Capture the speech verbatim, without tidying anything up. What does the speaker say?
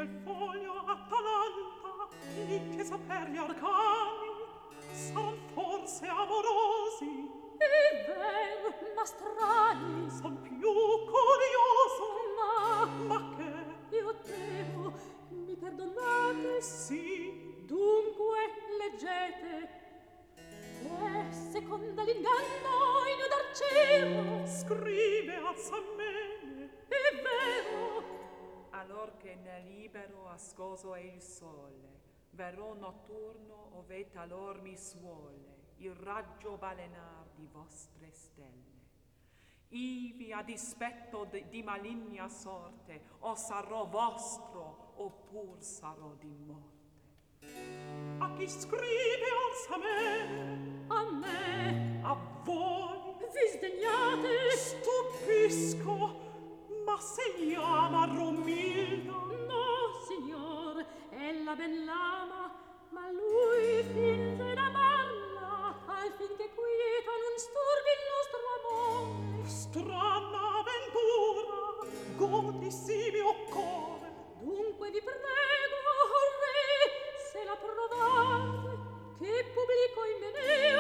quel foglio Atalanta, che saper gli arcani son forse amorosi. È vero, ma strani. Son più curioso. Ma, ma che? Io temo, mi perdonate? Sì. Dunque, leggete. E seconda l'inganno in d'arciero scrive a Sammene. È vero. Allor che ne libero ascoso è il sole, verrò notturno ove talor mi suole il raggio balenar di vostre stelle. Ivi a dispetto di, di maligna sorte o sarò vostro oppur sarò di morte. A chi scrive Alsamene? A me. A voi? Vi sdegnate? Stupisco, ma se chiama Romilda? No, signor, ella ben l'ama, ma lui finge d'amarla, al fin che quieta non sturbi il nostro amore. Strana avventura, godisi mio core. Dunque vi prego, oh re, se la provate, che pubblico in me